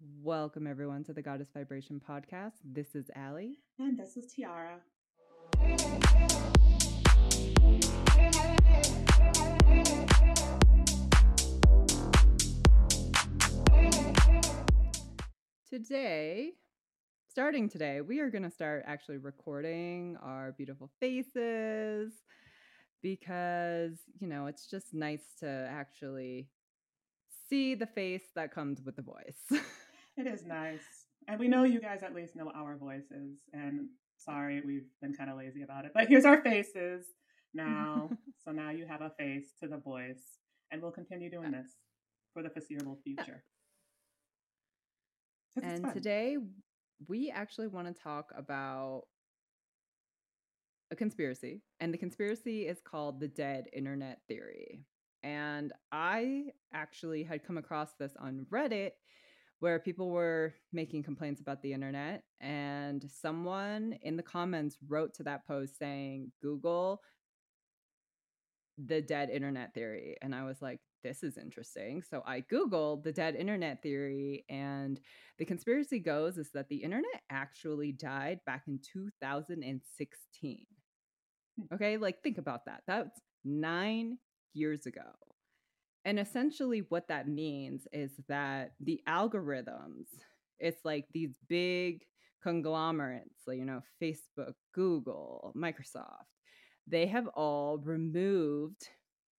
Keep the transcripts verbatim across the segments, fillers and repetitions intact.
Welcome, everyone, to the Goddess Vibration podcast. This is Allie. And this is Tiara. Today, starting today, we are going to start actually recording our beautiful faces because, you know, it's just nice to actually see the face that comes with the voice. It is nice. And we know you guys at least know our voices. And sorry, we've been kind of lazy about it. But here's our faces now. So now you have a face to the voice. And we'll continue doing this for the foreseeable future. And today, we actually want to talk about a conspiracy. And the conspiracy is called the dead internet theory. And I actually had come across this on Reddit where people were making complaints about the internet. And someone in the comments wrote to that post saying, Google the dead internet theory. And I was like, this is interesting. So I Googled the dead internet theory, and the conspiracy goes is that the internet actually died back in two thousand sixteen. Okay, like think about that. That's nine years ago. And essentially what that means is that the algorithms, it's like these big conglomerates, like, you know, Facebook, Google, Microsoft, they have all removed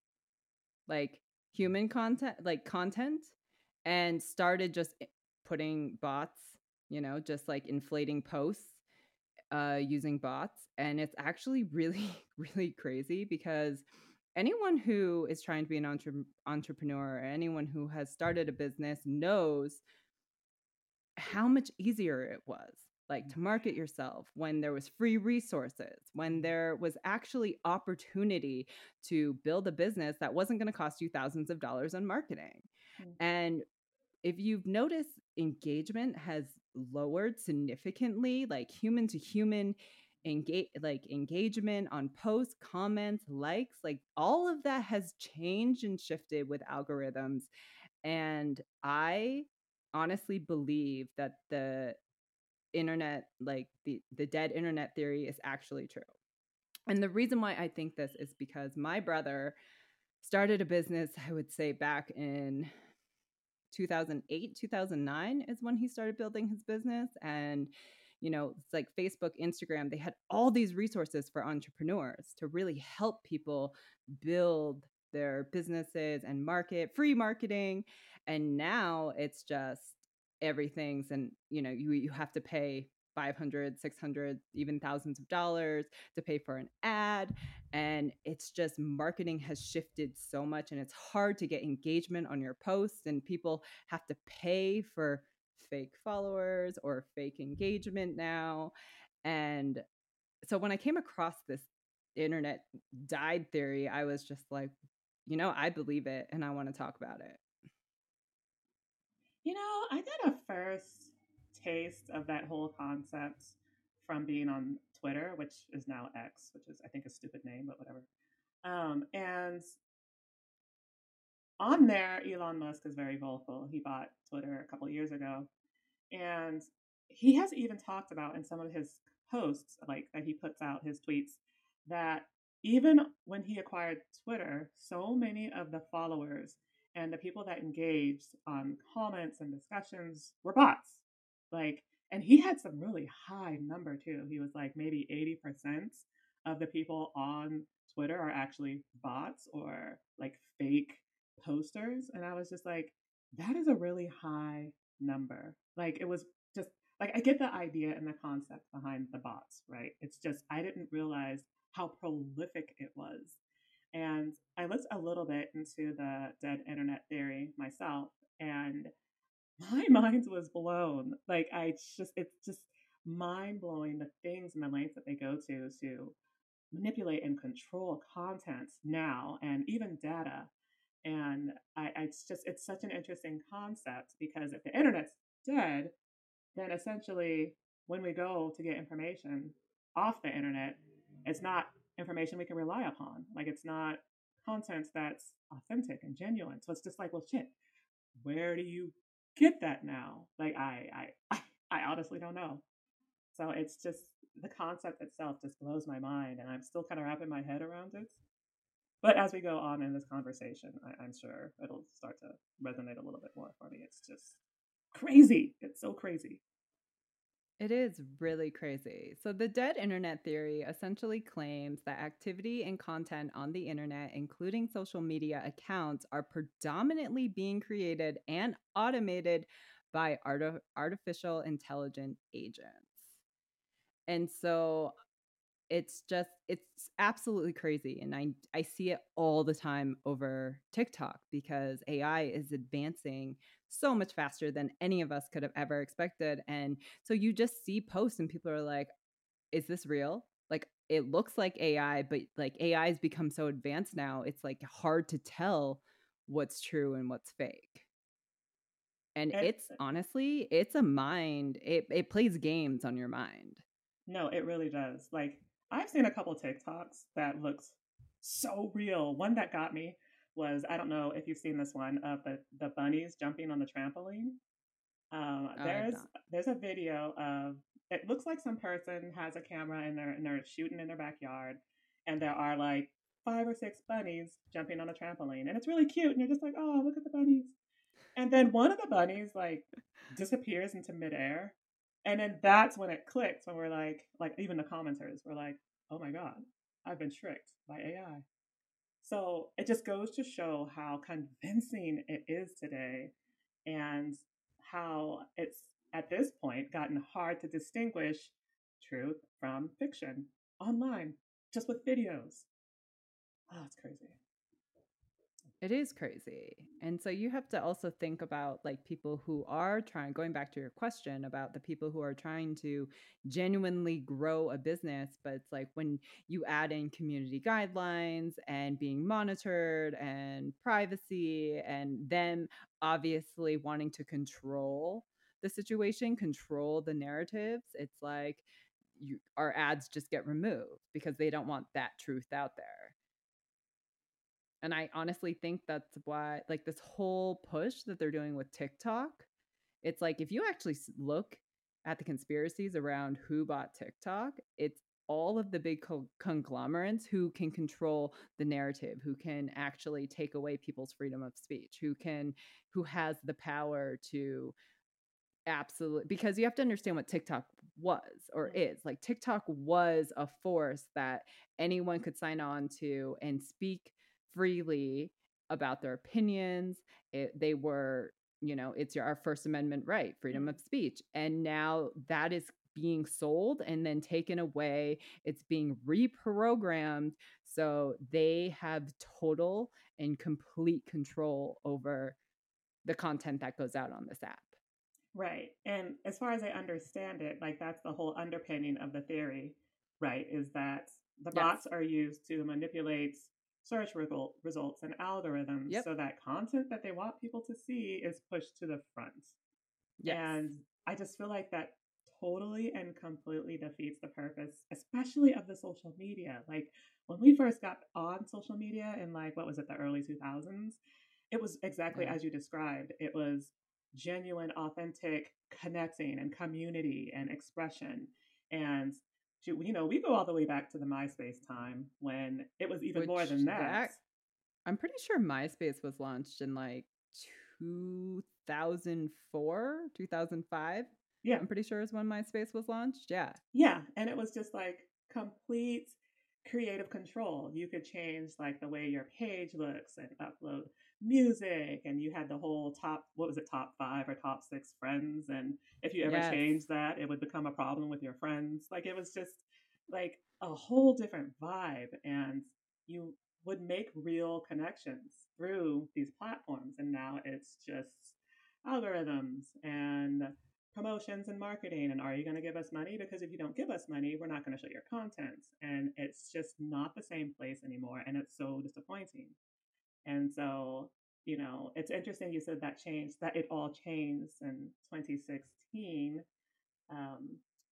like human content, like content, and started just putting bots, you know, just like inflating posts uh, using bots. And it's actually really, really crazy because anyone who is trying to be an entre- entrepreneur or anyone who has started a business knows how much easier it was like to market yourself when there was free resources, when there was actually opportunity to build a business that wasn't going to cost you thousands of dollars on marketing. Mm-hmm. And if you've noticed, engagement has lowered significantly, like human to human engage like engagement on posts, comments, likes, like all of that has changed and shifted with algorithms. And I honestly believe that the internet, like the the dead internet theory, is actually true. And the reason why I think this is because my brother started a business, I would say back in two thousand eight, two thousand nine is when he started building his business. And, you know, it's like Facebook, Instagram, they had all these resources for entrepreneurs to really help people build their businesses and market, free marketing. And now it's just everything's, and, you know, you, you have to pay five hundred, six hundred, even thousands of dollars to pay for an ad. And it's just marketing has shifted so much, and it's hard to get engagement on your posts, and people have to pay for fake followers or fake engagement now. And so when I came across this internet died theory, I was just like, you know, I believe it and I want to talk about it. You know, I got a first taste of that whole concept from being on Twitter, which is now X, which is, I think, a stupid name, but whatever. Um, and on there, Elon Musk is very vocal. He bought Twitter a couple of years ago. And he has even talked about in some of his posts, like that he puts out, his tweets, that even when he acquired Twitter, so many of the followers and the people that engaged on comments and discussions were bots. Like, and he had some really high number too. He was like maybe eighty percent of the people on Twitter are actually bots or like fake posters. And I was just like, that is a really high number. Like, it was just like, I get the idea and the concept behind the bots, right? It's just, I didn't realize how prolific it was. And I looked a little bit into the dead internet theory myself, and my mind was blown. Like, I just, it's just mind blowing the things and the lengths that they go to to manipulate and control content now and even data. And I, I, it's just, it's such an interesting concept because if the internet's dead, then essentially when we go to get information off the internet, it's not information we can rely upon. Like, it's not content that's authentic and genuine. So it's just like, well, shit, where do you get that now. Like I, I, I honestly don't know. So it's just the concept itself just blows my mind, and I'm still kind of wrapping my head around it. But as we go on in this conversation, I, I'm sure it'll start to resonate a little bit more for me. It's just crazy. It's so crazy. It is really crazy. So, the dead internet theory essentially claims that activity and content on the internet, including social media accounts, are predominantly being created and automated by arti- artificial intelligent agents. And so, it's just it's absolutely crazy, and I I see it all the time over TikTok because A I is advancing so much faster than any of us could have ever expected. And so you just see posts and people are like, is this real? Like, it looks like A I, but like A I has become so advanced now, it's like hard to tell what's true and what's fake. And And it's honestly, it's a mind. It it plays games on your mind. no, it really does. Like I've seen a couple TikToks that looks so real. One that got me was, I don't know if you've seen this one of the the bunnies jumping on the trampoline. Um, Oh, I have there's not. there's a video of, it looks like some person has a camera and they're and they're shooting in their backyard, and there are like five or six bunnies jumping on a trampoline, and it's really cute, and you're just like, oh, look at the bunnies. And then one of the bunnies like disappears into midair. And then that's when it clicks, when we're like, like even the commenters were like, oh my God, I've been tricked by A I. So it just goes to show how convincing it is today, and how it's at this point gotten hard to distinguish truth from fiction online, just with videos. Oh, it's crazy. It is crazy. And so you have to also think about like people who are trying, going back to your question about the people who are trying to genuinely grow a business. But it's like when you add in community guidelines and being monitored and privacy and them obviously wanting to control the situation, control the narratives, it's like you, our ads just get removed because they don't want that truth out there. And I honestly think that's why, like, this whole push that they're doing with TikTok, it's like if you actually look at the conspiracies around who bought TikTok, it's all of the big co- conglomerates who can control the narrative, who can actually take away people's freedom of speech, who can, who has the power to absolutely, because you have to understand what TikTok was or Mm. is. Like TikTok was a force that anyone could sign on to and speak freely about their opinions. It, they were, you know, it's your our First Amendment right, freedom Mm. of speech. And now that is being sold and then taken away. It's being reprogrammed. So they have total and complete control over the content that goes out on this app. Right. And as far as I understand it, like that's the whole underpinning of the theory, right? Is that the Yes. bots are used to manipulate search result, results and algorithms Yep. so that content that they want people to see is pushed to the front. Yes. And I just feel like that totally and completely defeats the purpose, especially of the social media. Like when we first got on social media in like, what was it, the early two thousands, it was exactly Yeah. as you described. It was genuine, authentic connecting and community and expression. And you know, we go all the way back to the MySpace time when it was even more Which than that. that I'm pretty sure MySpace was launched in like two thousand four, two thousand five. Yeah. I'm pretty sure is when MySpace was launched. Yeah. Yeah, and it was just like complete creative control. You could change like the way your page looks and upload music, and you had the whole top, what was it, top five or top six friends, and if you ever Yes. changed that, it would become a problem with your friends. Like it was just like a whole different vibe, and you would make real connections through these platforms, and now it's just algorithms and promotions and marketing, and are you going to give us money, because if you don't give us money, we're not going to show your content, and it's just not the same place anymore, and it's so disappointing. And so, you know, it's interesting you said that changed, that it all changed in twenty sixteen, um,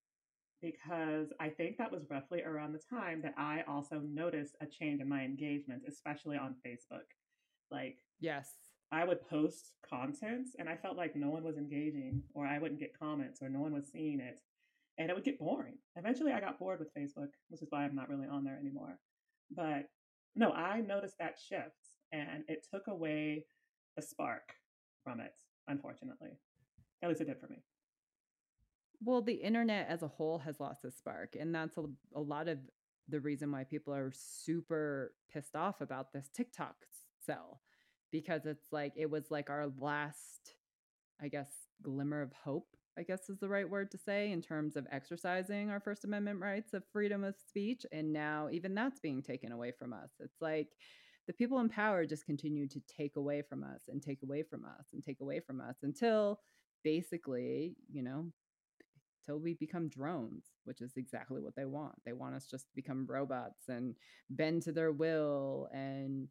because I think that was roughly around the time that I also noticed a change in my engagement, especially on Facebook. Like Yes. I would post content and I felt like no one was engaging, or I wouldn't get comments, or no one was seeing it. And it would get boring. Eventually, I got bored with Facebook, which is why I'm not really on there anymore. But no, I noticed that shift and it took away the spark from it, unfortunately. At least it did for me. Well, the internet as a whole has lost its spark, and that's a, a lot of the reason why people are super pissed off about this TikTok sell, because it's like it was like our last, I guess, glimmer of hope, I guess is the right word to say, in terms of exercising our First Amendment rights of freedom of speech. And now even that's being taken away from us. It's like the people in power just continue to take away from us and take away from us and take away from us until basically, you know, till we become drones, which is exactly what they want. They want us just to become robots and bend to their will. And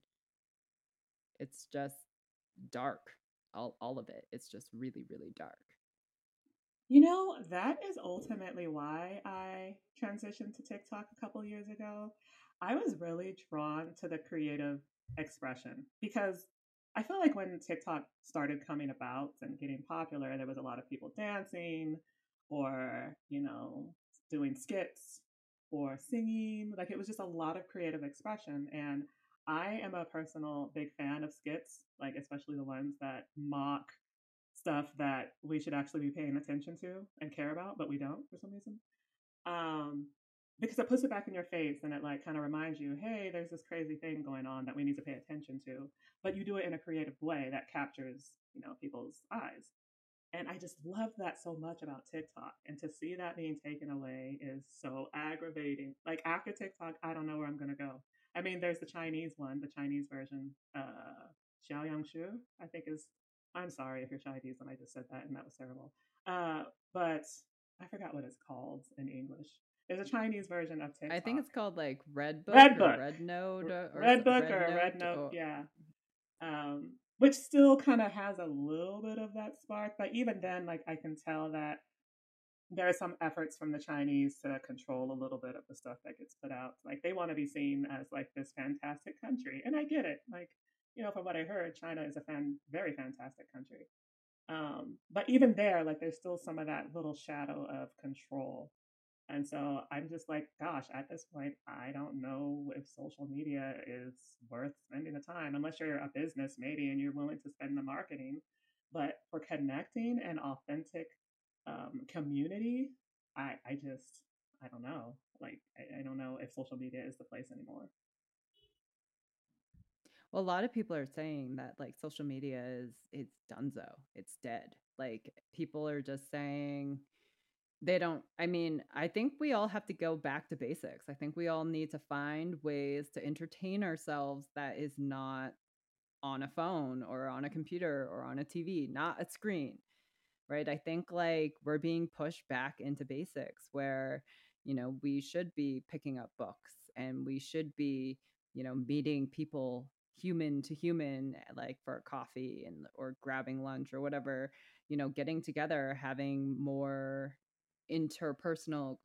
it's just dark. All, all of it. It's just really, really dark. You know, that is ultimately why I transitioned to TikTok a couple years ago. I was really drawn to the creative expression because I feel like when TikTok started coming about and getting popular, there was a lot of people dancing or, you know, doing skits or singing. Like it was just a lot of creative expression. And I am a personal big fan of skits, like especially the ones that mock stuff that we should actually be paying attention to and care about, but we don't for some reason. Um, because it puts it back in your face and it like kind of reminds you, hey, there's this crazy thing going on that we need to pay attention to. But you do it in a creative way that captures, you know, people's eyes. And I just love that so much about TikTok. And to see that being taken away is so aggravating. Like after TikTok, I don't know where I'm gonna go. I mean, there's the Chinese one, the Chinese version. Uh Xiaoyang Shu, I think is I'm sorry if you're Chinese and I just said that and that was terrible. Uh, but I forgot what it's called in English. There's a Chinese version of I think TikTok. it's called like Red Book Red or Book. Red Note or, or Red Book Red or Red Note Note, or yeah. Um, which still kind of has a little bit of that spark, but even then, like I can tell that there are some efforts from the Chinese to control a little bit of the stuff that gets put out. Like they want to be seen as like this fantastic country, and I get it. Like you know, from what I heard, China is a fan, very fantastic country. Um, but even there, like there's still some of that little shadow of control. And so I'm just like, gosh, at this point, I don't know if social media is worth spending the time, unless you're a business maybe and you're willing to spend the marketing. But for connecting an authentic um, community, I, I just, I don't know. Like, I, I don't know if social media is the place anymore. well, a lot of people are saying that like social media is it's donezo. It's dead. Like people are just saying they don't I mean, I think we all have to go back to basics. I think we all need to find ways to entertain ourselves that is not on a phone or on a computer or on a T V, not a screen, right? I think like we're being pushed back into basics where, you know, we should be picking up books and we should be, you know, meeting people human to human like for coffee and or grabbing lunch or whatever, you know, getting together, having more interpersonal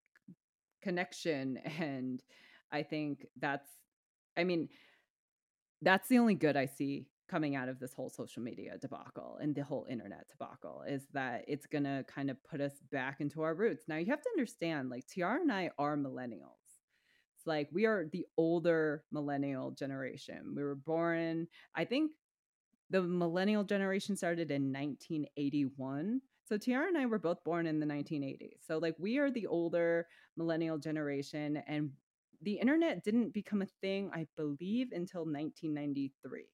connection. And I think that's I mean, that's the only good I see coming out of this whole social media debacle and the whole internet debacle is that it's going to kind of put us back into our roots. Now, you have to understand, like, Tiara and I are millennials. It's like we are the older millennial generation. We were born, I think the millennial generation started in nineteen eighty-one. So Tiara and I were both born in the nineteen eighties. So, like, we are the older millennial generation. And the internet didn't become a thing, I believe, until nineteen ninety-three.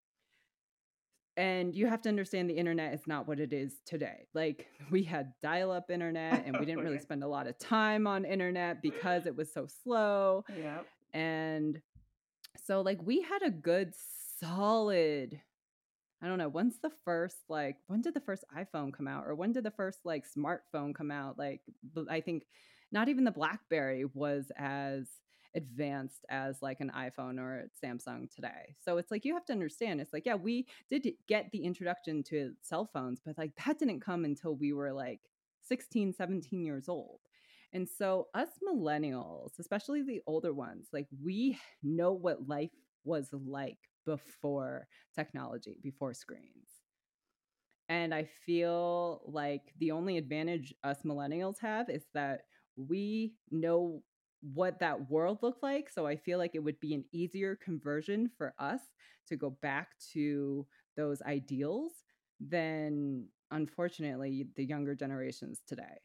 And you have to understand the internet is not what it is today. Like we had dial-up internet and we didn't Oh, really yeah. spend a lot of time on internet because it was so slow. Yeah. And so like we had a good solid I don't know, when's the first like when did the first iPhone come out or when did the first like smartphone come out? Like I think not even the BlackBerry was as advanced as like an iPhone or a Samsung today. So it's like you have to understand it's like yeah, we did get the introduction to cell phones, but like that didn't come until we were like sixteen, seventeen years old. And so us millennials, especially the older ones, like we know what life was like before technology, before screens. And I feel like the only advantage us millennials have is that we know what that world looked like. So I feel like it would be an easier conversion for us to go back to those ideals than, unfortunately, the younger generations today.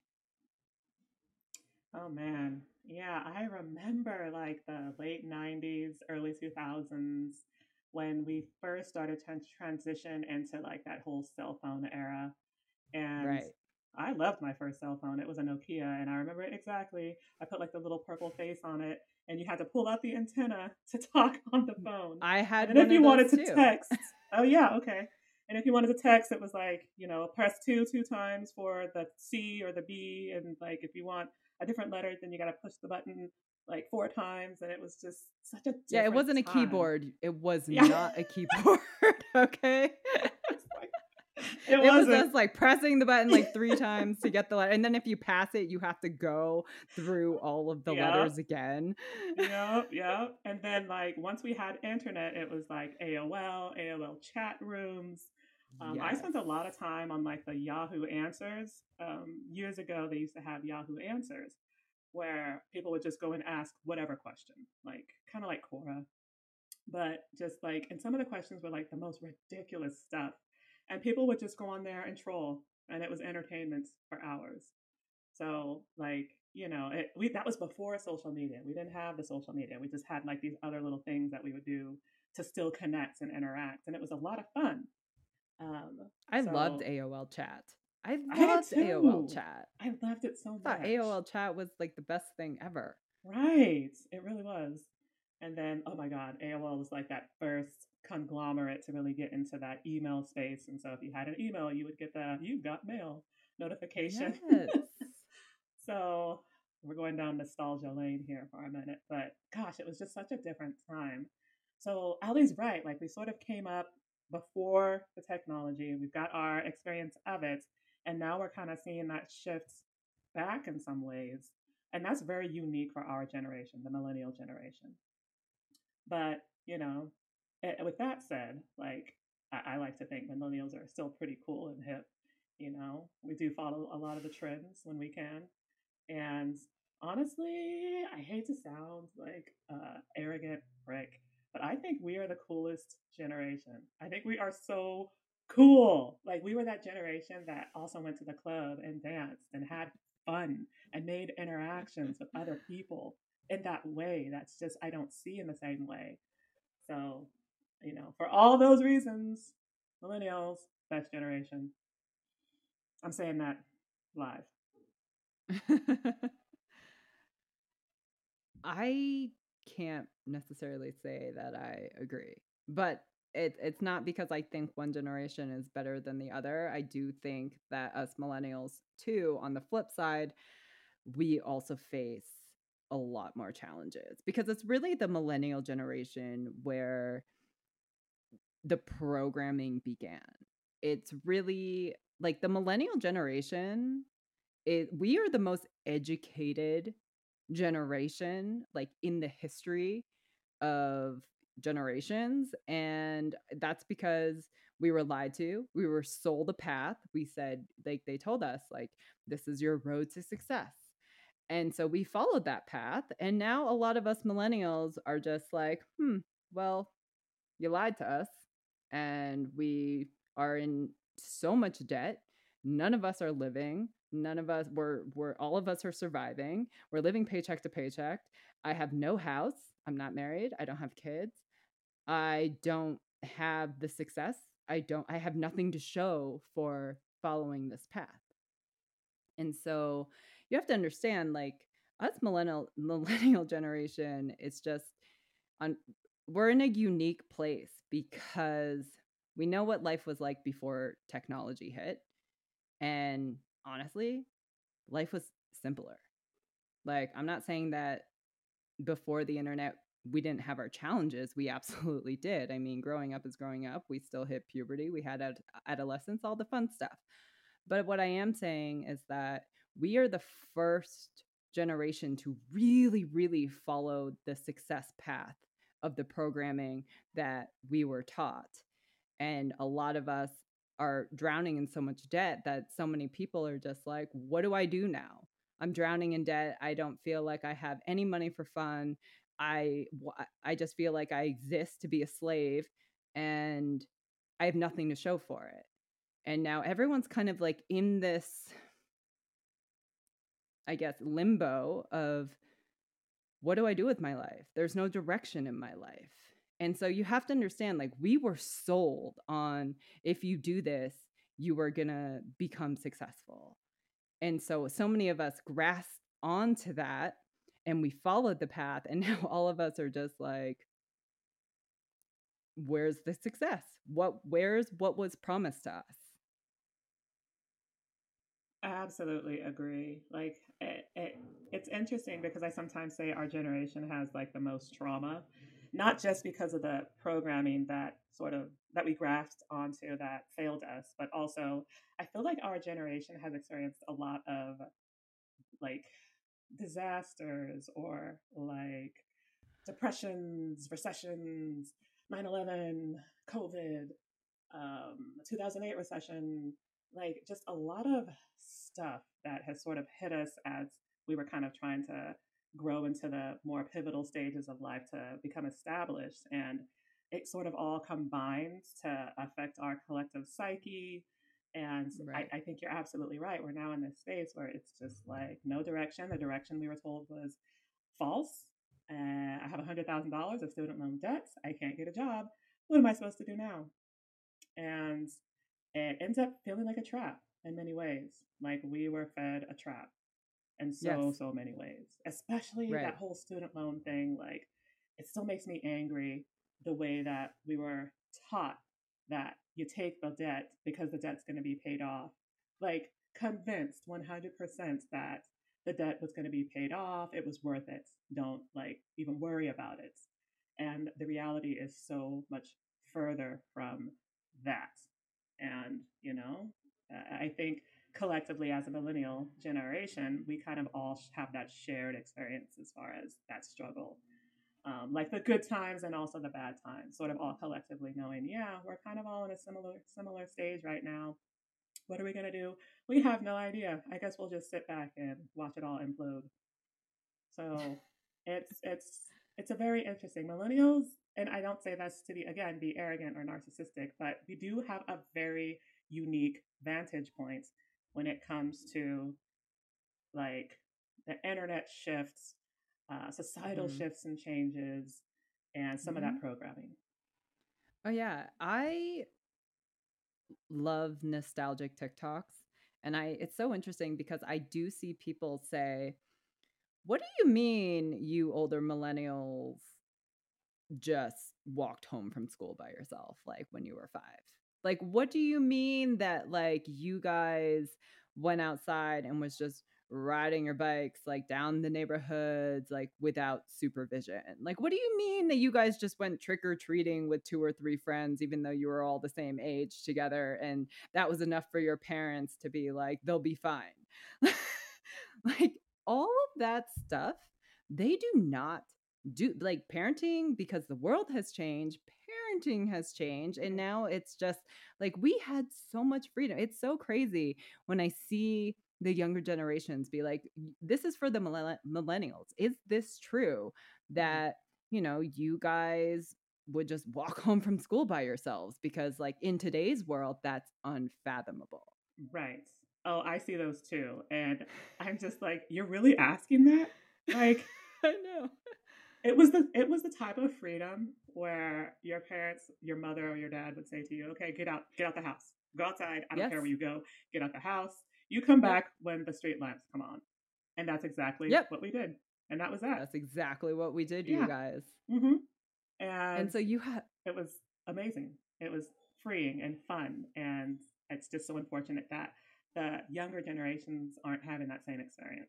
Oh man. Yeah, I remember like the late nineties, early two thousands when we first started to transition into like that whole cell phone era. And Right. I loved my first cell phone. It was a Nokia, and I remember it exactly. I put like the little purple face on it, and you had to pull out the antenna to talk on the phone. I And had then if one you of those wanted to too. text, oh yeah, okay. And if you wanted to text, it was like, you know, press two two times for the C or the B, and like if you want a different letter, then you got to push the button like four times, and it was just such a Yeah, it different wasn't a time. keyboard. It was Yeah, not a keyboard. Okay. it's like it It was wasn't. us like pressing the button like three times to get the letter. And then if you pass it, you have to go through all of the Yeah. letters again. Yep, yep. And then like once we had internet, it was like A O L, A O L chat rooms. Um, I Yes. spent a lot of time on like the Yahoo Answers. Um, years ago, they used to have Yahoo Answers where people would just go and ask whatever question, like kind of like Quora, but just like, and some of the questions were like the most ridiculous stuff. And people would just go on there and troll, and it was entertainment for hours. So like, you know, it, we that was before social media. We didn't have the social media. We just had like these other little things that we would do to still connect and interact, and it was a lot of fun. Um, I loved so A O L chat. I I did loved A O L too. chat. I loved it so I thought much. A O L chat was like the best thing ever. Right, it really was. And then, oh my God, A O L was like that first conglomerate to really get into that email space. And so if you had an email, you would get the "you got mail" notification. Yes. So we're going down nostalgia lane here for a minute, but gosh, it was just such a different time. So Ali's right. Like we sort of came up before the technology. We've got our experience of it, and now we're kind of seeing that shift back in some ways. And that's very unique for our generation, the millennial generation. But, you know, eh, with that said, like I, I like to think millennials are still pretty cool and hip. You know, we do follow a lot of the trends when we can, and honestly, I hate to sound like uh, arrogant prick, but I think we are the coolest generation. I think we are so cool. Like we were that generation that also went to the club and danced and had fun and made interactions with other people in that way. That's just I don't see in the same way. So, you know, for all those reasons, millennials, best generation. I'm saying that live. I can't necessarily say that I agree, but it, it's not because I think one generation is better than the other. I do think that us millennials, too, on the flip side, we also face a lot more challenges because it's really the millennial generation where the programming began. It's really like the millennial generation, it, we are the most educated generation like in the history of generations, and that's because we were lied to, we were sold a path. We said, like, they told us like, this is your road to success, and so we followed that path, and now a lot of us millennials are just like, hmm, well, you lied to us, and we are in so much debt. None of us are living. None of us, we're, we're, all of us are surviving. We're living paycheck to paycheck. I have no house. I'm not married. I don't have kids. I don't have the success. I don't, I have nothing to show for following this path. And so you have to understand, like, us millennial millennial generation, it's just on, we're in a unique place because we know what life was like before technology hit, and honestly, life was simpler. Like, I'm not saying that before the internet we didn't have our challenges. We absolutely did. I mean, growing up is growing up. We still hit puberty. We had ad- adolescence, all the fun stuff. But what I am saying is that we are the first generation to really, really follow the success path of the programming that we were taught. And a lot of us are drowning in so much debt that so many people are just like, what do I do now? I'm drowning in debt. I don't feel like I have any money for fun. I I just feel like I exist to be a slave, and I have nothing to show for it. And now everyone's kind of like in this, I guess, limbo of, what do I do with my life? There's no direction in my life. And so you have to understand, like, we were sold on, if you do this, you are going to become successful. And so, so many of us grasped onto that and we followed the path. And now all of us are just like, where's the success? What, where's what was promised to us? I absolutely agree. Like it, it, it's interesting because I sometimes say our generation has like the most trauma, not just because of the programming that sort of that we grasped onto that failed us, but also I feel like our generation has experienced a lot of like disasters or like depressions, recessions, nine eleven, COVID, um, two thousand eight recession, like just a lot of stuff that has sort of hit us as we were kind of trying to grow into the more pivotal stages of life to become established. And it sort of all combines to affect our collective psyche. And I, Right. I think you're absolutely right. We're now in this space where it's just like no direction. The direction we were told was false. Uh, I have one hundred thousand dollars of student loan debts. I can't get a job. What am I supposed to do now? And it ends up feeling like a trap in many ways. Like we were fed a trap in Yes. so, so many ways, especially Right. that whole student loan thing. Like it still makes me angry the way that we were taught that you take the debt because the debt's going to be paid off. Like convinced one hundred percent that the debt was going to be paid off. It was worth it. Don't like even worry about it. And the reality is so much further from that. And, you know, uh, I think collectively as a millennial generation, we kind of all have that shared experience as far as that struggle. Um, like the good times and also the bad times, sort of all collectively knowing, yeah, we're kind of all in a similar similar stage right now. What are we gonna do? We have no idea. I guess we'll just sit back and watch it all implode. So it's it's it's a very interesting millennials, and I don't say that's to be again be arrogant or narcissistic, but we do have a very unique vantage point when it comes to like the internet shifts, uh, societal Mm-hmm. shifts and changes, and some of Mm-hmm. that programming. Oh, yeah. I love nostalgic TikToks. And I it's so interesting because I do see people say, "What do you mean you older millennials just walked home from school by yourself like when you were five? Like what do you mean that like you guys went outside and was just riding your bikes like down the neighborhoods like without supervision? Like what do you mean that you guys just went trick or treating with two or three friends even though you were all the same age together and that was enough for your parents to be like they'll be fine?" Like all of that stuff, they do not do like parenting because the world has changed, parenting has changed, and Mm-hmm. now it's just like we had so much freedom. It's so crazy when I see the younger generations be like, this is for the millenn- millennials. Is this true Mm-hmm. that, you know, you guys would just walk home from school by yourselves? Because, like, in today's world, that's unfathomable. Right. Oh, I see those too. And I'm just like, you're really asking that? Like, I know. it was the it was the type of freedom where your parents, your mother or your dad would say to you, "Okay, get out, get out the house, go outside. I don't Yes. care where you go. Get out the house. You come Yep. back when the street lamps come on." And that's exactly Yep. what we did, and that was that. That's exactly what we did, you Yeah. guys. Mm-hmm. And And so you have, it was amazing. It was freeing and fun, and it's just so unfortunate that the younger generations aren't having that same experience.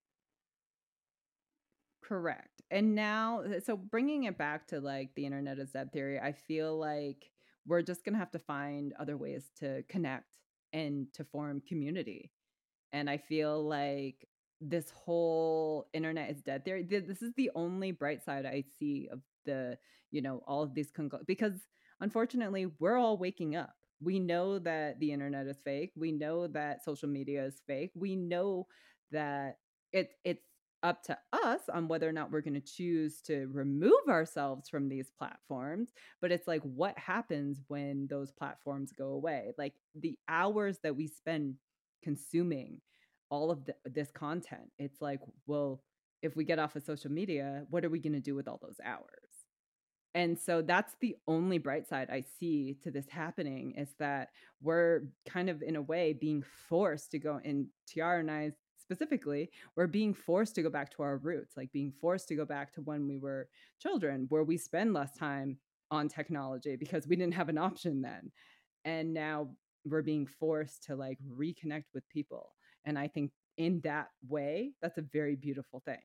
correct. And now, uh, so bringing it back to like the internet is dead theory, I feel like we're just going to have to find other ways to connect and to form community. And I feel like this whole internet is dead theory, th- this is the only bright side I see of the, you know, all of these con- because unfortunately we're all waking up. We know that the internet is fake. We know that social media is fake. We know that it it's up to us on whether or not we're going to choose to remove ourselves from these platforms. But it's like, what happens when those platforms go away? Like the hours that we spend consuming all of the, this content, it's like, well, if we get off of social media, what are we going to do with all those hours? And so that's the only bright side I see to this happening, is that we're kind of in a way being forced to go, and Tiara and I specifically, we're being forced to go back to our roots, like being forced to go back to when we were children, where we spend less time on technology because we didn't have an option then. And now we're being forced to like reconnect with people. And I think in that way, that's a very beautiful thing.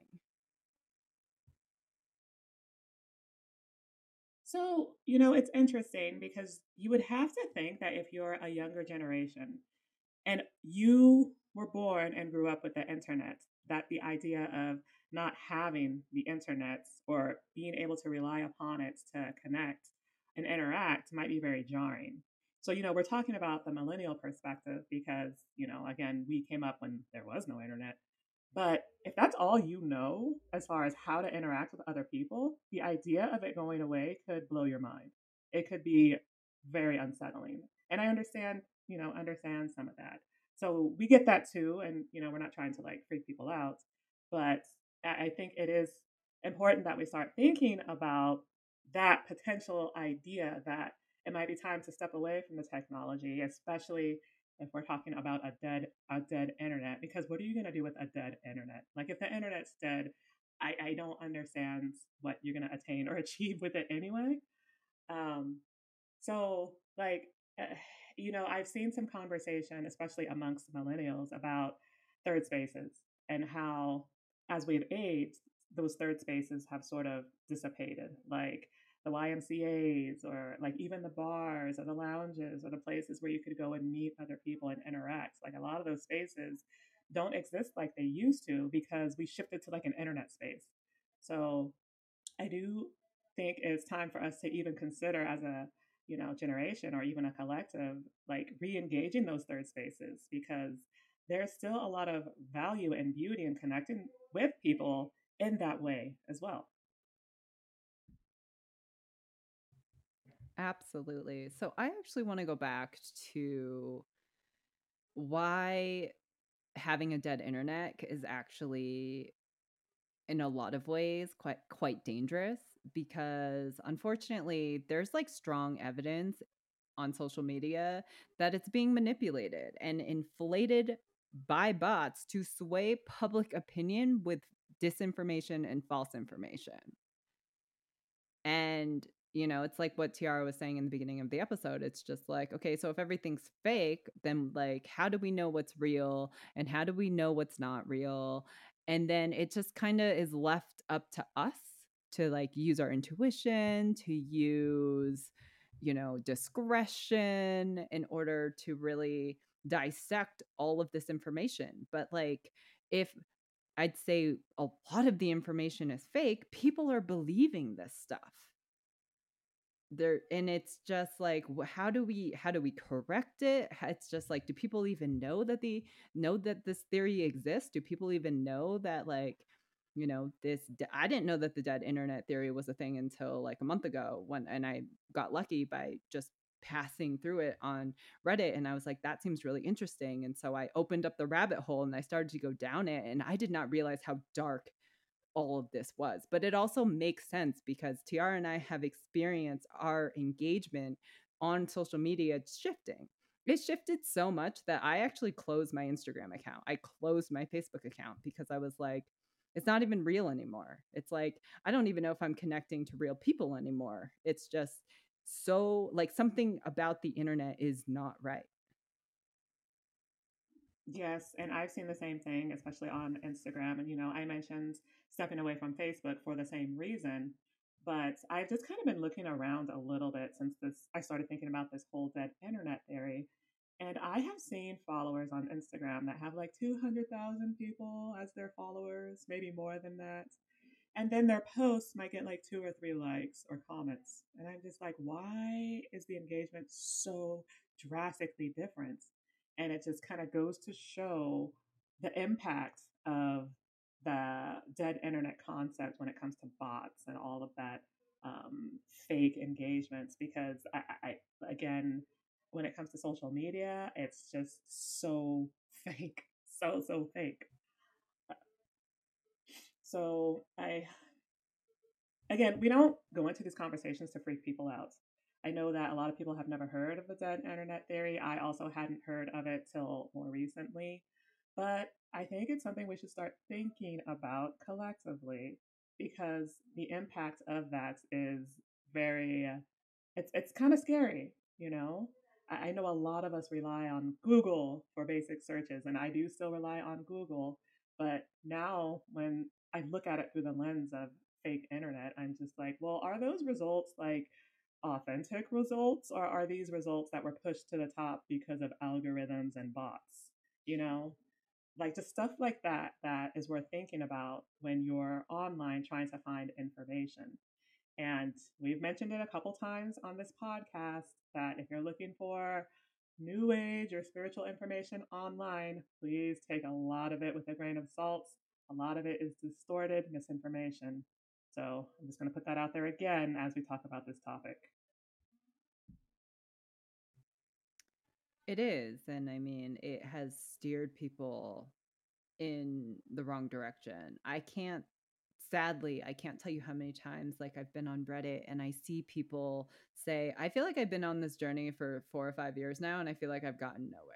So, you know, it's interesting because you would have to think that if you're a younger generation and you were born and grew up with the internet, that the idea of not having the internet or being able to rely upon it to connect and interact might be very jarring. So, you know, we're talking about the millennial perspective because, you know, again, we came up when there was no internet. But if that's all you know as far as how to interact with other people, the idea of it going away could blow your mind. It could be very unsettling. And I understand, you know, understand some of that. So we get that too. And, you know, we're not trying to like freak people out. But I I think it is important that we start thinking about that potential idea that it might be time to step away from the technology, especially if we're talking about a dead a dead internet. Because what are you going to do with a dead internet? Like if the internet's dead, I, I don't understand what you're going to attain or achieve with it anyway. Um, so like uh, you know, I've seen some conversation, especially amongst millennials, about third spaces and how as we've aged, those third spaces have sort of dissipated. Like the Y M C As or like even the bars or the lounges or the places where you could go and meet other people and interact. Like a lot of those spaces don't exist like they used to because we shifted to like an internet space. So I do think it's time for us to even consider as a, you know, generation or even a collective, like re-engaging those third spaces because there's still a lot of value and beauty in connecting with people in that way as well. Absolutely. So I actually want to go back to why having a dead internet is actually, in a lot of ways, quite quite dangerous, because unfortunately there's like strong evidence on social media that it's being manipulated and inflated by bots to sway public opinion with disinformation and false information. And, you know, it's like what Tiara was saying in the beginning of the episode. It's just like, okay, so if everything's fake, then like, how do we know what's real and how do we know what's not real? And then it just kind of is left up to us to like use our intuition, to use, you know, discretion in order to really dissect all of this information. But like, if I'd say a lot of the information is fake, people are believing this stuff. There, and it's just like, how do we how do we correct it? It's just like, do people even know that the know that this theory exists? Do people even know that, like, you know, this I didn't know that the dead internet theory was a thing until like a month ago, when and I got lucky by just passing through it on Reddit, and I was like, that seems really interesting. And so I opened up the rabbit hole and I started to go down it, and I did not realize how dark all of this was. But it also makes sense because Tiara and I have experienced our engagement on social media shifting. It shifted so much that I actually closed my Instagram account. I closed my Facebook account because I was like, it's not even real anymore. It's like, I don't even know if I'm connecting to real people anymore. It's just so like, something about the internet is not right. Yes, and I've seen the same thing, especially on Instagram. And, you know, I mentioned stepping away from Facebook for the same reason. But I've just kind of been looking around a little bit since this, I started thinking about this whole dead internet theory. And I have seen followers on Instagram that have like two hundred thousand people as their followers, maybe more than that. And then their posts might get like two or three likes or comments. And I'm just like, why is the engagement so drastically different? And it just kind of goes to show the impact of the dead internet concept when it comes to bots and all of that um, fake engagements. Because I, I, again, when it comes to social media, it's just so fake, so so fake. So I again, we don't go into these conversations to freak people out. I know that a lot of people have never heard of the dead internet theory. I also hadn't heard of it till more recently. But I think it's something we should start thinking about collectively because the impact of that is very, uh, it's, it's kind of scary, you know? I, I know a lot of us rely on Google for basic searches, and I do still rely on Google. But now, when I look at it through the lens of fake internet, I'm just like, well, are those results like authentic results, or are these results that were pushed to the top because of algorithms and bots? You know, like just stuff like that, that is worth thinking about when you're online trying to find information. And we've mentioned it a couple times on this podcast that if you're looking for new age or spiritual information online, please take a lot of it with a grain of salt. A lot of it is distorted misinformation. So I'm just going to put that out there again as we talk about this topic. It is. And I mean, it has steered people in the wrong direction. I can't, sadly, I can't tell you how many times like I've been on Reddit and I see people say, I feel like I've been on this journey for four or five years now and I feel like I've gotten nowhere.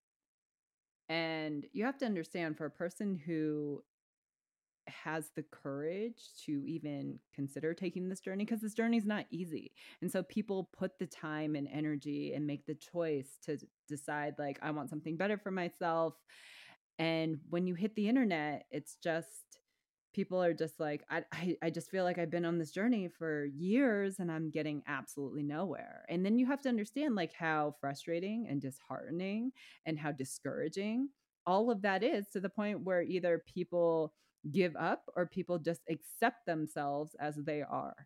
And you have to understand, for a person who has the courage to even consider taking this journey, because this journey is not easy. And so people put the time and energy and make the choice to decide, like, I want something better for myself. And when you hit the internet, it's just, people are just like, I, I, I just feel like I've been on this journey for years and I'm getting absolutely nowhere. And then you have to understand, like, how frustrating and disheartening and how discouraging all of that is, to the point where either people give up or people just accept themselves as they are.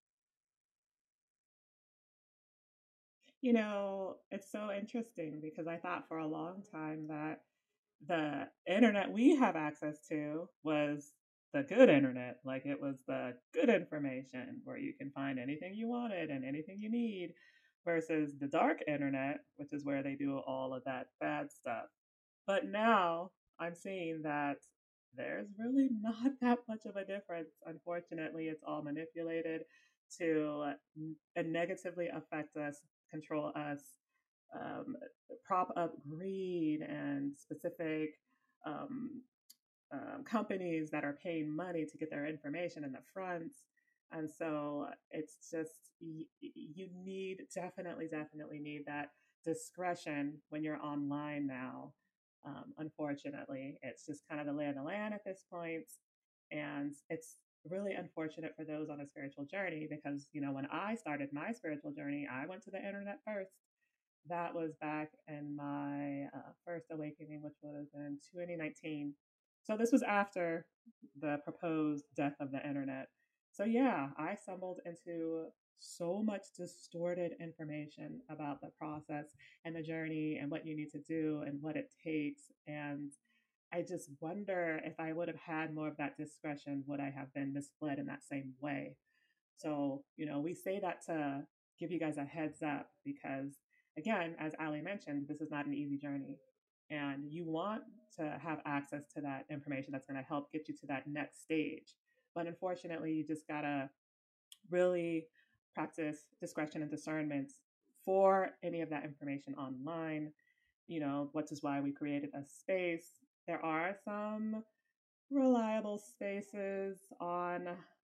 You know, it's so interesting because I thought for a long time that the internet we have access to was the good internet. Like it was the good information where you can find anything you wanted and anything you need, versus the dark internet, which is where they do all of that bad stuff. But now I'm seeing that there's really not that much of a difference. Unfortunately, it's all manipulated to uh, negatively affect us, control us, um, prop up greed and specific um, um, companies that are paying money to get their information in the front. And so it's just, you, you need, definitely, definitely need that discretion when you're online now. Um, unfortunately, it's just kind of the lay of the land at this point. And it's really unfortunate for those on a spiritual journey because, you know, when I started my spiritual journey, I went to the internet first. That was back in my uh, first awakening, which was in twenty nineteen. So this was after the proposed death of the internet. So yeah, I stumbled into so much distorted information about the process and the journey and what you need to do and what it takes. And I just wonder if I would have had more of that discretion, would I have been misled in that same way? So, you know, we say that to give you guys a heads up because, again, as Ali mentioned, this is not an easy journey. And you want to have access to that information that's going to help get you to that next stage. But unfortunately, you just got to really practice discretion and discernment for any of that information online, you know, which is why we created a space. There are some reliable spaces on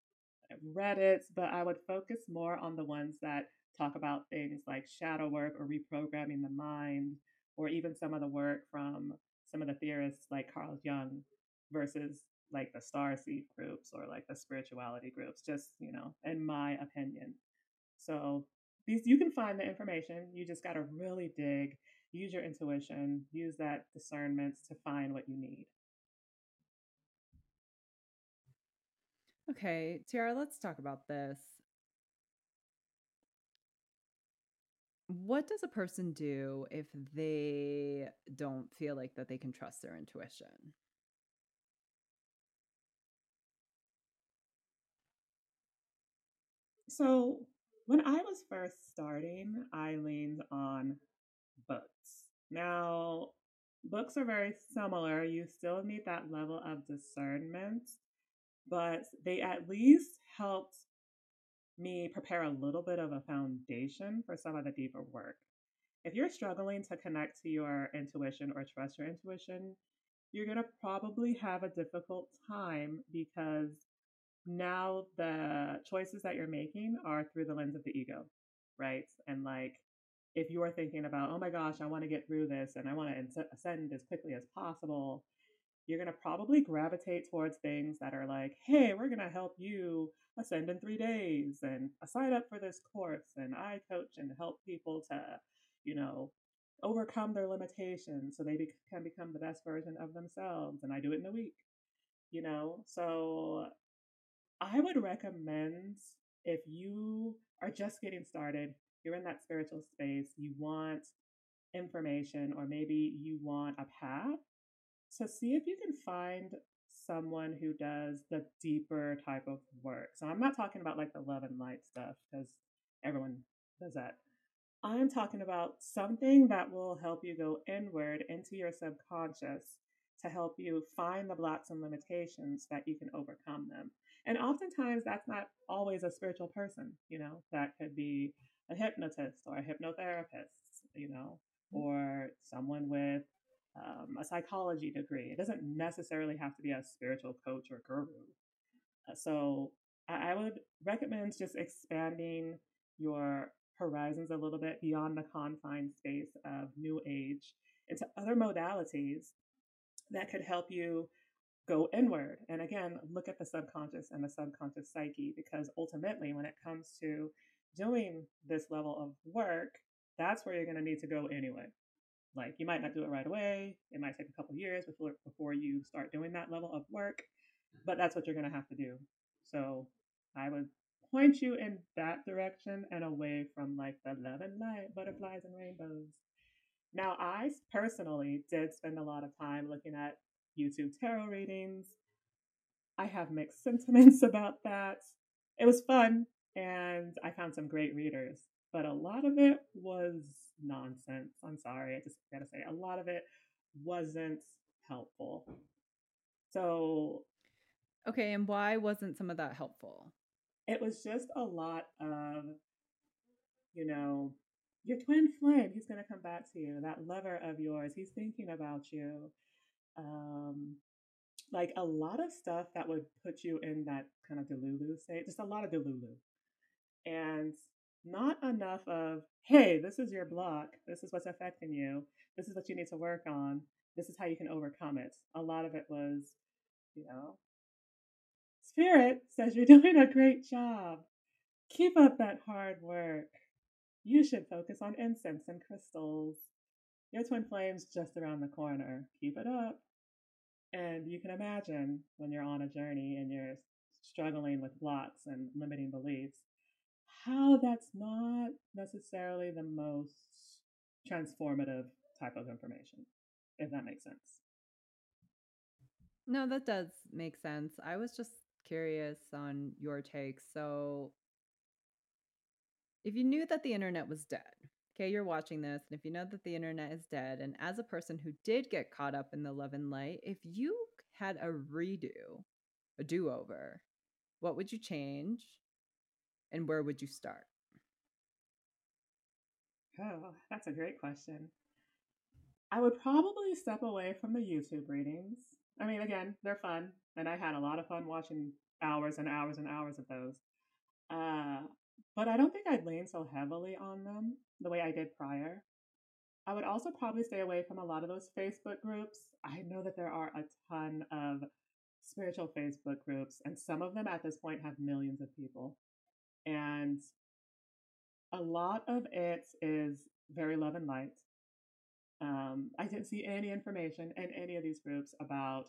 Reddit, but I would focus more on the ones that talk about things like shadow work or reprogramming the mind, or even some of the work from some of the theorists like Carl Jung versus like the starseed groups or like the spirituality groups, just, you know, in my opinion. So these you can find the information. You just got to really dig, use your intuition, use that discernment to find what you need. Okay, Tiara, let's talk about this. What does a person do if they don't feel like that they can trust their intuition? So, when I was first starting, I leaned on books. Now, books are very similar. You still need that level of discernment, but they at least helped me prepare a little bit of a foundation for some of the deeper work. If you're struggling to connect to your intuition or trust your intuition, you're going to probably have a difficult time because now the choices that you're making are through the lens of the ego, right? And like, if you're thinking about, oh my gosh, I want to get through this and I want to ascend as quickly as possible, you're going to probably gravitate towards things that are like, hey, we're going to help you ascend in three days and sign up for this course. And I coach and help people to, you know, overcome their limitations so they be- can become the best version of themselves. And I do it in a week, you know? So I would recommend if you are just getting started, you're in that spiritual space, you want information, or maybe you want a path, so see if you can find someone who does the deeper type of work. So I'm not talking about like the love and light stuff because everyone does that. I'm talking about something that will help you go inward into your subconscious to help you find the blocks and limitations that you can overcome them. And oftentimes that's not always a spiritual person, you know, that could be a hypnotist or a hypnotherapist, you know, or someone with um, a psychology degree. It doesn't necessarily have to be a spiritual coach or guru. Uh, So I, I would recommend just expanding your horizons a little bit beyond the confined space of New Age into other modalities that could help you go inward. And again, look at the subconscious and the subconscious psyche, because ultimately, when it comes to doing this level of work, that's where you're going to need to go anyway. Like you might not do it right away. It might take a couple years before before you start doing that level of work, but that's what you're going to have to do. So I would point you in that direction and away from like the love and light, butterflies and rainbows. Now, I personally did spend a lot of time looking at YouTube tarot readings. I have mixed sentiments about that. It was fun and I found some great readers, but a lot of it was nonsense. I'm sorry, I just gotta say, a lot of it wasn't helpful. So Okay, and why wasn't some of that helpful? it was just a lot of, you know, your twin flame, he's going to come back to you. That lover of yours, he's thinking about you. Um, like a lot of stuff that would put you in that kind of delulu state, just a lot of delulu. And not enough of, hey, this is your block. This is what's affecting you. This is what you need to work on. This is how you can overcome it. A lot of it was, you know, Spirit says you're doing a great job. Keep up that hard work. You should focus on incense and crystals. Your twin flame's just around the corner. Keep it up. And you can imagine when you're on a journey and you're struggling with blocks and limiting beliefs, how that's not necessarily the most transformative type of information, if that makes sense. No, that does make sense. I was just curious on your take. So, if you knew that the internet was dead, okay, you're watching this, and if you know that the internet is dead, and as a person who did get caught up in the love and light, if you had a redo, a do over, what would you change and where would you start? Oh, that's a great question. I would probably step away from the YouTube readings. I mean, again, they're fun, and I had a lot of fun watching hours and hours and hours of those. Uh, but I don't think I'd lean so heavily on them the way I did prior. I would also probably stay away from a lot of those Facebook groups. I know that there are a ton of spiritual Facebook groups, and some of them at this point have millions of people. And a lot of it is very love and light. Um, I didn't see any information in any of these groups about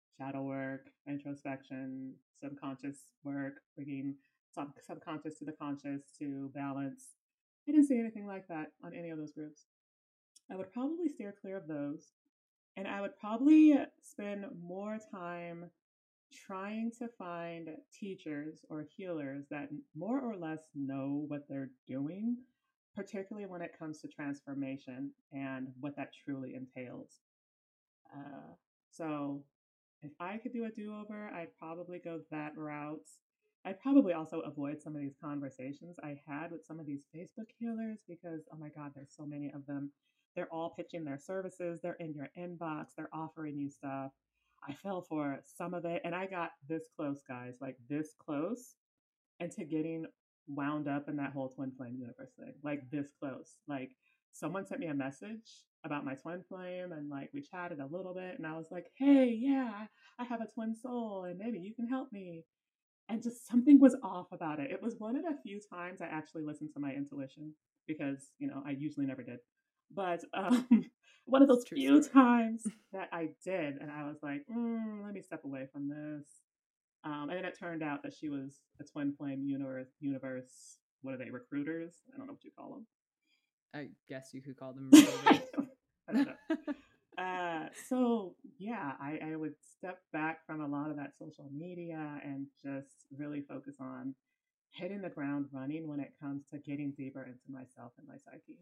shadow work, introspection, subconscious work, bringing sub- subconscious to the conscious to balance. I didn't see anything like that on any of those groups. I would probably steer clear of those. And I would probably spend more time trying to find teachers or healers that more or less know what they're doing, particularly when it comes to transformation and what that truly entails. Uh, so, if I could do a do over, I'd probably go that route. I'd probably also avoid some of these conversations I had with some of these Facebook healers because, oh my God, there's so many of them. They're all pitching their services, they're in your inbox, they're offering you stuff. I fell for some of it and I got this close, guys, like this close into getting wound up in that whole twin flame universe thing, like this close. Like someone sent me a message about my twin flame and like we chatted a little bit and I was like, hey, yeah, I have a twin soul and maybe you can help me. And just something was off about it. It was one of the few times I actually listened to my intuition because, you know, I usually never did. But um, one of It's those a true few story. times that I did, and I was like, mm, let me step away from this. Um, and then it turned out that she was a twin flame universe. Universe, what are they? Recruiters? I don't know what you call them. I guess you could call them I recruiters. don't, I don't know. Uh, so yeah, I, I would step back from a lot of that social media and just really focus on hitting the ground running when it comes to getting deeper into myself and my psyche.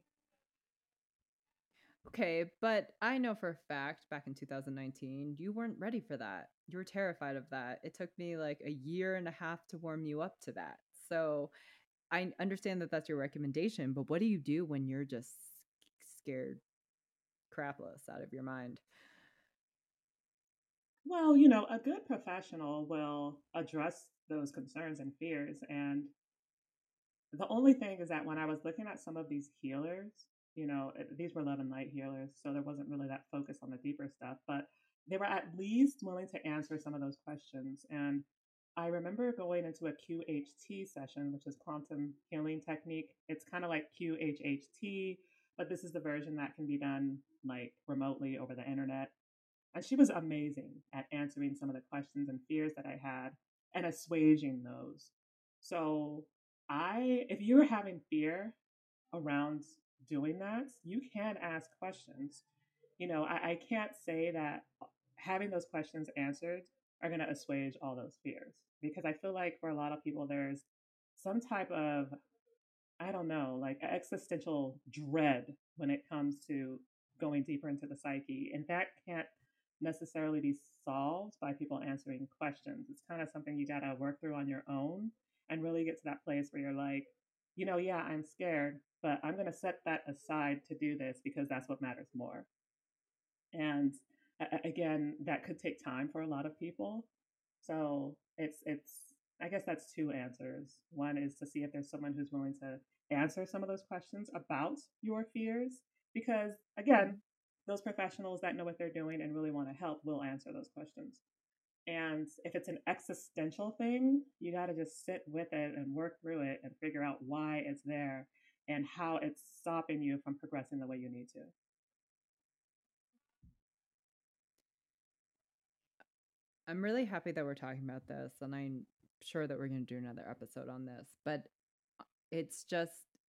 Okay, but I know for a fact back in two thousand nineteen, you weren't ready for that. You were terrified of that. It took me like a year and a half to warm you up to that. So I understand that that's your recommendation, but what do you do when you're just scared crapless out of your mind? Well, you know, a good professional will address those concerns and fears. And the only thing is that when I was looking at some of these healers, you know, eh, these were love and light healers, so there wasn't really that focus on the deeper stuff, but they were at least willing to answer some of those questions. And I remember going into a Q H T session, which is quantum healing technique. It's kind of like Q H H T, but this is the version that can be done like remotely over the internet. And she was amazing at answering some of the questions and fears that I had and assuaging those. So, I, if you're having fear around doing that, you can ask questions. You know, I, I can't say that having those questions answered are going to assuage all those fears because I feel like for a lot of people, there's some type of, I don't know, like existential dread when it comes to going deeper into the psyche. And that can't necessarily be solved by people answering questions. It's kind of something you got to work through on your own and really get to that place where you're like, you know, yeah, I'm scared, but I'm going to set that aside to do this because that's what matters more. And again, that could take time for a lot of people. So it's it's I guess that's two answers. One is to see if there's someone who's willing to answer some of those questions about your fears, because again, those professionals that know what they're doing and really want to help will answer those questions. And if it's an existential thing, you got to just sit with it and work through it and figure out why it's there and how it's stopping you from progressing the way you need to. I'm really happy that we're talking about this, and I'm sure that we're going to do another episode on this, but it's just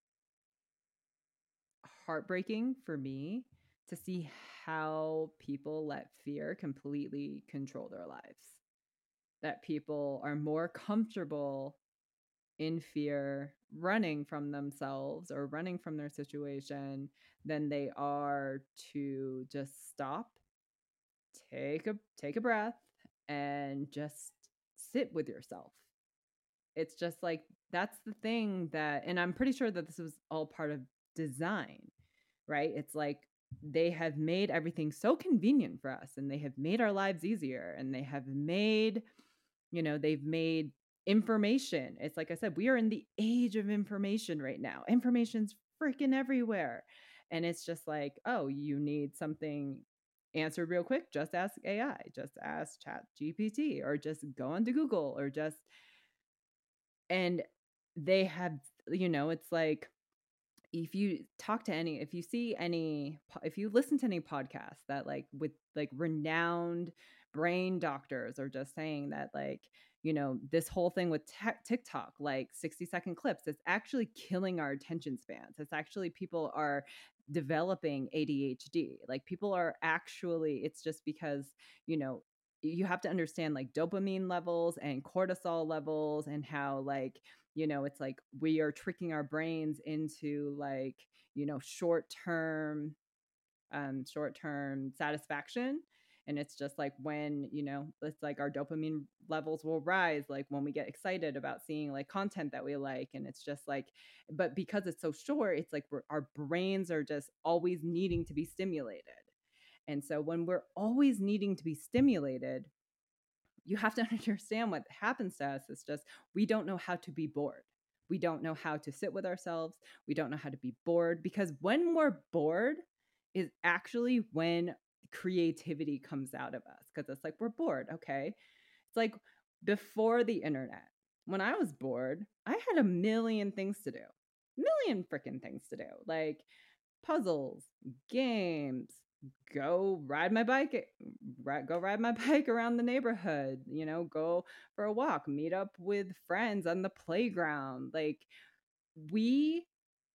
heartbreaking for me to see how people let fear completely control their lives. That people are more comfortable in fear running from themselves or running from their situation than they are to just stop, take a take a breath and just sit with yourself. It's just like that's the thing that, and I'm pretty sure that this was all part of design, right? It's like they have made everything so convenient for us and they have made our lives easier and they have made, you know, they've made information. It's like I said, we are in the age of information right now. Information's freaking everywhere. And it's just like, oh, you need something answered real quick, just ask A I, just ask Chat G P T, or just go onto Google, or just, and they have, you know, it's like if you talk to any, if you see any, if you listen to any podcasts that like with like renowned brain doctors are just saying that, like, you know, this whole thing with te- TikTok, like sixty second clips, it's actually killing our attention spans. It's actually people are developing A D H D. Like people are actually, it's just because, you know, you have to understand like dopamine levels and cortisol levels and how like, you know, it's like we are tricking our brains into like, you know, short term um, short term satisfaction. And it's just like when, you know, it's like our dopamine levels will rise, like when we get excited about seeing like content that we like. And it's just like, but because it's so short, it's like we're, our brains are just always needing to be stimulated. And so when we're always needing to be stimulated, you have to understand what happens to us is just we don't know how to be bored. We don't know how to sit with ourselves. We don't know how to be bored because when we're bored is actually when creativity comes out of us because it's like we're bored. Okay. It's like before the internet, when I was bored, I had a million things to do, million freaking things to do, like puzzles, games, go ride my bike, go ride my bike around the neighborhood, you know, go for a walk, meet up with friends on the playground. Like we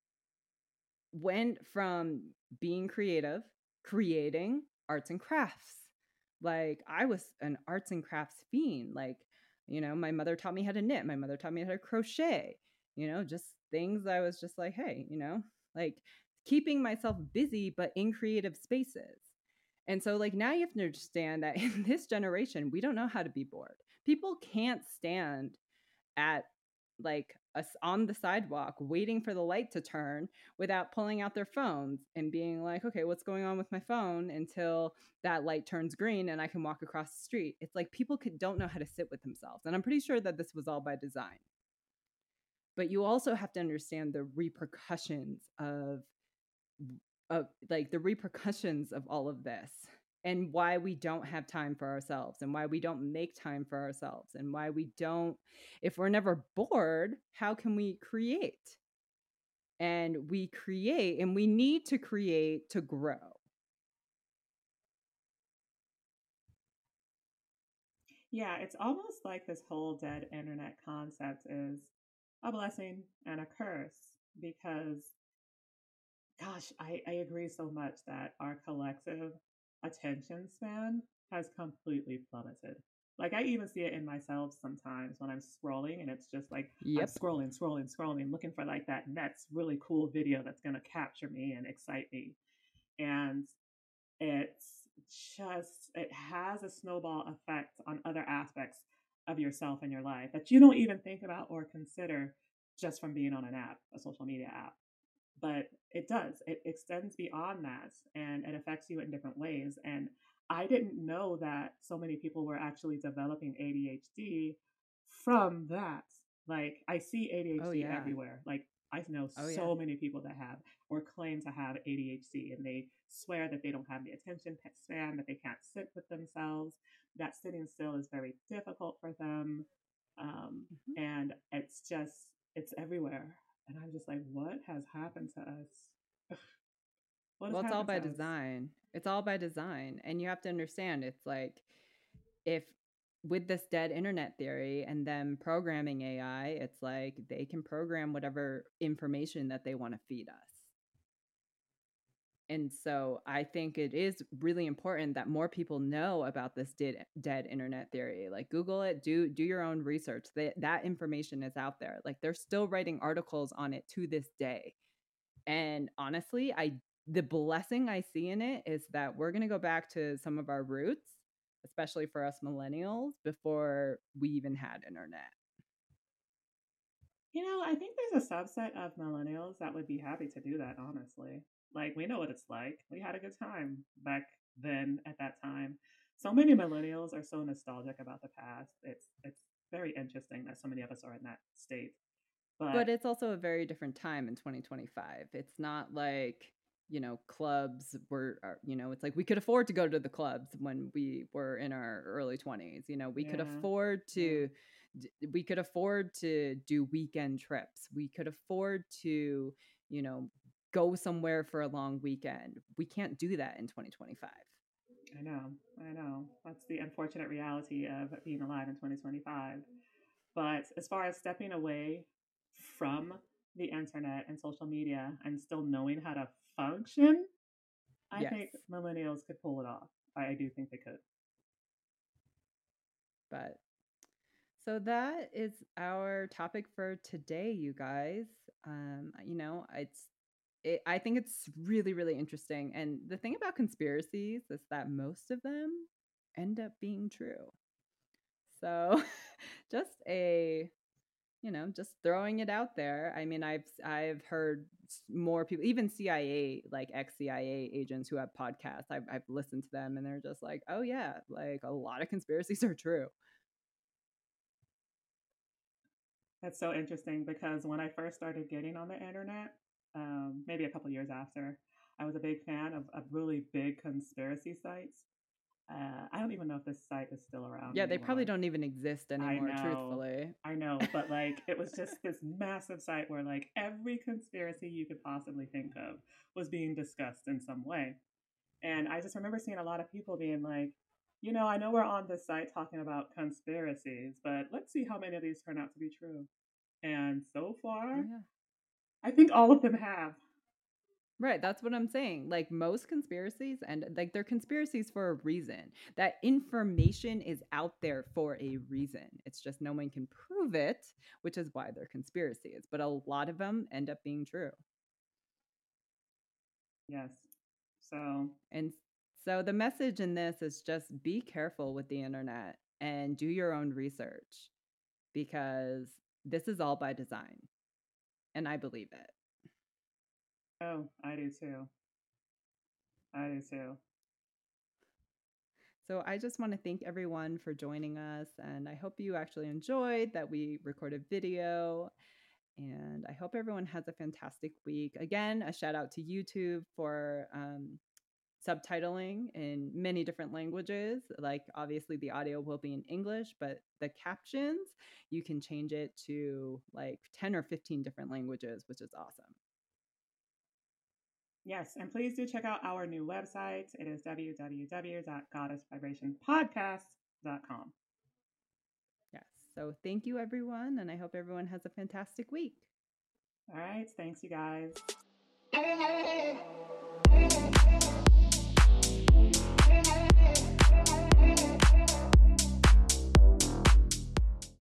went from being creative, creating arts and crafts. Like I was an arts and crafts fiend. Like, you know, my mother taught me how to knit, my mother taught me how to crochet, you know, just things I was just like, hey, you know, like keeping myself busy, but in creative spaces. And so, like, now you have to understand that in this generation, we don't know how to be bored. People can't stand at like us on the sidewalk waiting for the light to turn without pulling out their phones and being like, okay, what's going on with my phone until that light turns green and I can walk across the street. It's like people could, don't know how to sit with themselves. And I'm pretty sure that this was all by design. But you also have to understand the repercussions of of like the repercussions of all of this and why we don't have time for ourselves and why we don't make time for ourselves and why we don't, if we're never bored, how can we create? And we create and we need to create to grow. Yeah, it's almost like this whole dead internet concept is a blessing and a curse because, gosh, I, I agree so much that our collective attention span has completely plummeted. Like, I even see it in myself sometimes when I'm scrolling, and it's just like I'm Yep. scrolling, scrolling, scrolling, looking for like that next really cool video that's going to capture me and excite me. And it's just, it has a snowball effect on other aspects of yourself and your life that you don't even think about or consider just from being on an app, a social media app. But it does, it extends beyond that and it affects you in different ways. And I didn't know that so many people were actually developing A D H D from that. Like, I see Oh A D H D yeah. everywhere. Like, I know Oh yeah. so many people that have or claim to have A D H D, and they swear that they don't have the attention span, that they can't sit with themselves, that sitting still is very difficult for them. Um, Mhm. and it's just, it's everywhere. And I'm just like, what has happened to us? What has Well, it's all happened to by us? design. It's all by design. And you have to understand it's like if with this dead internet theory and them programming A I, it's like they can program whatever information that they want to feed us. And so I think it is really important that more people know about this dead, dead internet theory. Like Google it, do do your own research. That that information is out there. Like they're still writing articles on it to this day. And honestly, I the blessing I see in it is that we're going to go back to some of our roots, especially for us millennials, before we even had internet. You know, I think there's a subset of millennials that would be happy to do that, honestly. Like, we know what it's like. We had a good time back then at that time. So many millennials are so nostalgic about the past. It's it's very interesting that so many of us are in that state. But But it's also a very different time in twenty twenty-five. It's not like, you know, clubs were, are- you know, it's like we could afford to go to the clubs when we were in our early twenties. You know, we could yeah, afford yeah. to, we could afford to do weekend trips. We could afford to, you know, go somewhere for a long weekend. We can't do that in twenty twenty-five. I know, I know. That's the unfortunate reality of being alive in twenty twenty-five. But as far as stepping away from the internet and social media and still knowing how to function, I Yes. think millennials could pull it off. I, I do think they could. But so that is our topic for today, you guys. Um, you know, it's it, I think it's really, really interesting. And the thing about conspiracies is that most of them end up being true. So just a you know just throwing it out there. I mean, i've i've heard more people, even C I A, like ex C I A agents who have podcasts. I've, I've listened to them and they're just like, oh yeah, like a lot of conspiracies are true. That's so interesting because when I first started getting on the internet, um, maybe a couple years after, I was a big fan of, of really big conspiracy sites. Uh, I don't even know if this site is still around Yeah, they probably anymore. don't even exist I anymore, know, truthfully. I know, but like it was just this massive site where like every conspiracy you could possibly think of was being discussed in some way. And I just remember seeing a lot of people being like, you know, I know we're on this site talking about conspiracies, but let's see how many of these turn out to be true. And so Oh far, yeah. I think all of them have. Right, that's what I'm saying. Like most conspiracies, and like they're conspiracies for a reason. That information is out there for a reason. It's just no one can prove it, which is why they're conspiracies. But a lot of them end up being true. Yes. So, And so the message in this is just be careful with the internet and do your own research, because this is all by design. And I believe it. oh, I do too. I do too. So I just want to thank everyone for joining us. And I hope you actually enjoyed that we recorded video. And I hope everyone has a fantastic week. Again, a shout out to YouTube for um, subtitling in many different languages. Like, obviously, the audio will be in English, but the captions, you can change it to like ten or fifteen different languages, which is awesome. Yes, and please do check out our new website. It is w w w dot goddess vibration podcast dot com. Yes. So, thank you, everyone. And I hope everyone has a fantastic week. All right. Thanks, you guys.